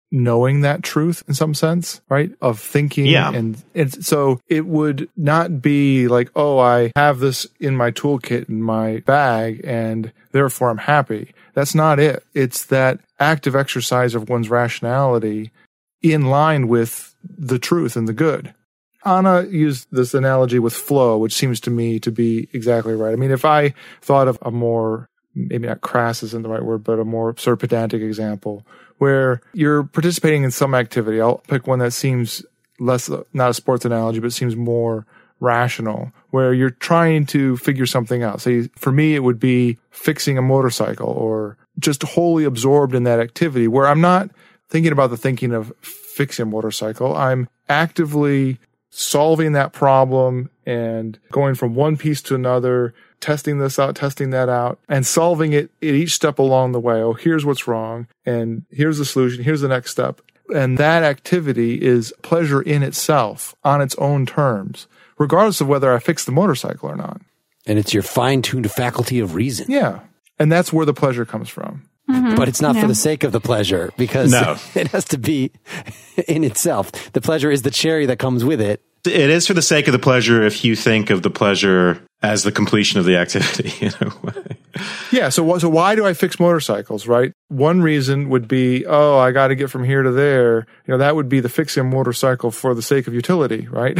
Speaker 4: knowing that truth in some sense, right? Of thinking.
Speaker 3: Yeah.
Speaker 4: And, and so it would not be like, oh, I have this in my toolkit in my bag and therefore I'm happy. That's not it. It's that active exercise of one's rationality in line with the truth and the good. Anna used this analogy with flow, which seems to me to be exactly right. I mean, if I thought of a more, maybe not crass isn't the right word, but a more sort of pedantic example, where you're participating in some activity. I'll pick one that seems less, not a sports analogy, but seems more rational, where you're trying to figure something out. So for me, it would be fixing a motorcycle or just wholly absorbed in that activity where I'm not thinking about the thinking of fixing a motorcycle. I'm actively solving that problem and going from one piece to another, testing this out, testing that out, and solving it at each step along the way. Oh, here's what's wrong, and here's the solution, here's the next step. And that activity is pleasure in itself, on its own terms, regardless of whether I fix the motorcycle or not.
Speaker 2: And it's your fine-tuned faculty of reason.
Speaker 4: Yeah. And that's where the pleasure comes from.
Speaker 5: Mm-hmm.
Speaker 2: But it's not
Speaker 5: yeah.
Speaker 2: for the sake of the pleasure, because
Speaker 3: No.
Speaker 2: it has to be in itself. The pleasure is the cherry that comes with it.
Speaker 3: It is for the sake of the pleasure if you think of the pleasure as the completion of the activity in a way.
Speaker 4: Yeah, so, so why do I fix motorcycles, right? One reason would be, oh, I got to get from here to there. You know, that would be the fixing a motorcycle for the sake of utility, right?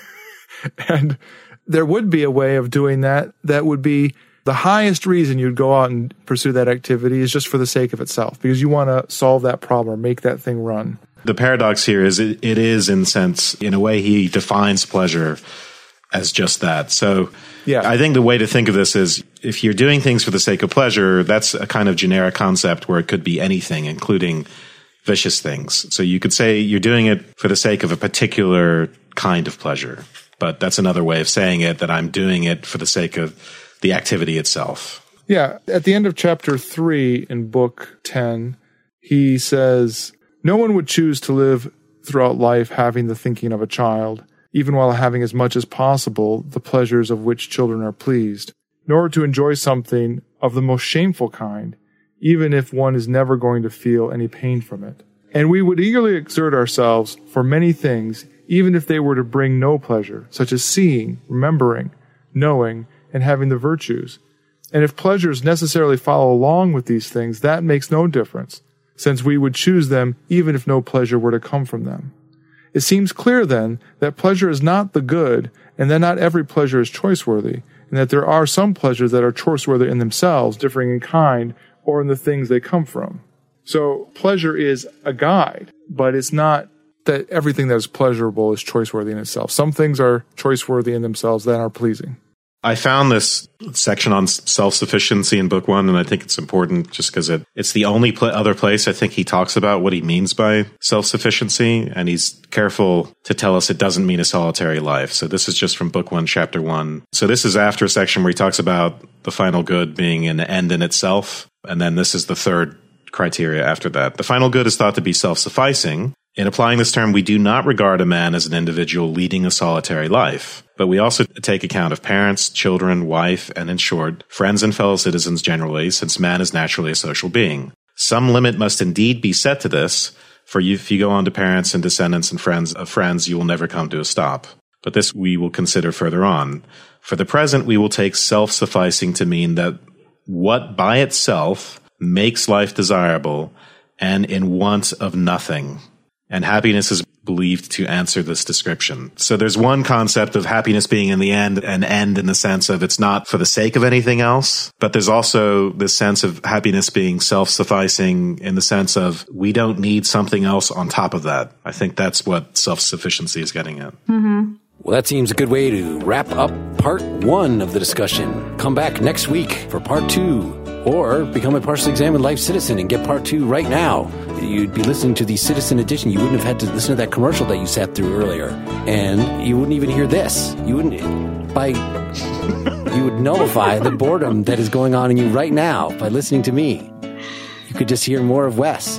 Speaker 4: And there would be a way of doing that that would be the highest reason you'd go out and pursue that activity is just for the sake of itself, because you want to solve that problem or make that thing run.
Speaker 3: The paradox here is it, it is, in sense, in a way, he defines pleasure as just that. So
Speaker 4: yeah.
Speaker 3: I think the way to think of this is if you're doing things for the sake of pleasure, that's a kind of generic concept where it could be anything, including vicious things. So you could say you're doing it for the sake of a particular kind of pleasure. But that's another way of saying it, that I'm doing it for the sake of the activity itself.
Speaker 4: Yeah. At the end of chapter three in book ten, he says, no one would choose to live throughout life having the thinking of a child, even while having as much as possible the pleasures of which children are pleased, nor to enjoy something of the most shameful kind, even if one is never going to feel any pain from it. And we would eagerly exert ourselves for many things, even if they were to bring no pleasure, such as seeing, remembering, knowing, and having the virtues. And if pleasures necessarily follow along with these things, that makes no difference, since we would choose them even if no pleasure were to come from them. It seems clear, then, that pleasure is not the good, and that not every pleasure is choice-worthy, and that there are some pleasures that are choice-worthy in themselves, differing in kind, or in the things they come from. So pleasure is a guide, but it's not that everything that is pleasurable is choice-worthy in itself. Some things are choice-worthy in themselves that are pleasing.
Speaker 3: I found this section on self-sufficiency in book one, and I think it's important just because it, it's the only pl- other place I think he talks about what he means by self-sufficiency, and he's careful to tell us it doesn't mean a solitary life. So this is just from book one, chapter one. So this is after a section where he talks about the final good being an end in itself, and then this is the third criteria after that. The final good is thought to be self-sufficing. In applying this term, we do not regard a man as an individual leading a solitary life, but we also take account of parents, children, wife, and in short, friends and fellow citizens generally, since man is naturally a social being. Some limit must indeed be set to this, for if you go on to parents and descendants and friends of friends, you will never come to a stop. But this we will consider further on. For the present, we will take self-sufficing to mean that what by itself makes life desirable and in want of nothing. And happiness is believed to answer this description. So there's one concept of happiness being in the end, an end in the sense of it's not for the sake of anything else. But there's also this sense of happiness being self-sufficing in the sense of we don't need something else on top of that. I think that's what self-sufficiency is getting at.
Speaker 5: Mm-hmm.
Speaker 2: Well, that seems a good way to wrap up part one of the discussion. Come back next week for part two. Or become a partially examined life citizen and get part two right now. You'd be listening to the Citizen Edition. You wouldn't have had to listen to that commercial that you sat through earlier. And you wouldn't even hear this. You wouldn't, by, you would nullify the boredom that is going on in you right now by listening to me. You could just hear more of Wes.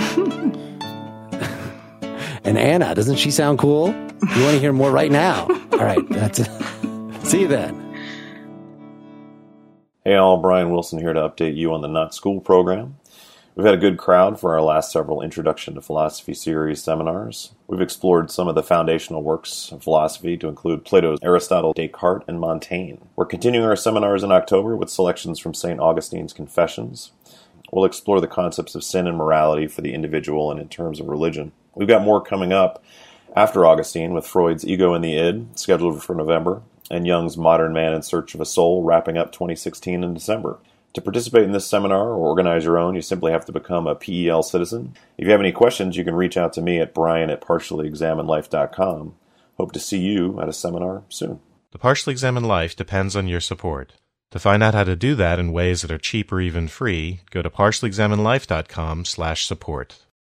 Speaker 2: And Anna, doesn't she sound cool? You want to hear more right now. All right. That's it. See you then.
Speaker 7: Hey all, Brian Wilson here to update you on the Not School program. We've had a good crowd for our last several Introduction to Philosophy series seminars. We've explored some of the foundational works of philosophy to include Plato's Aristotle, Descartes, and Montaigne. We're continuing our seminars in October with selections from Saint Augustine's Confessions. We'll explore the concepts of sin and morality for the individual and in terms of religion. We've got more coming up after Augustine with Freud's Ego and the Id, scheduled for November, and Jung's Modern Man in Search of a Soul, wrapping up twenty sixteen in December. To participate in this seminar or organize your own, you simply have to become a P E L citizen. If you have any questions, you can reach out to me at brian at partially examined life dot com. Hope to see you at a seminar soon.
Speaker 3: The Partially Examined Life depends on your support. To find out how to do that in ways that are cheap or even free, go to partially examined life dot com slash support.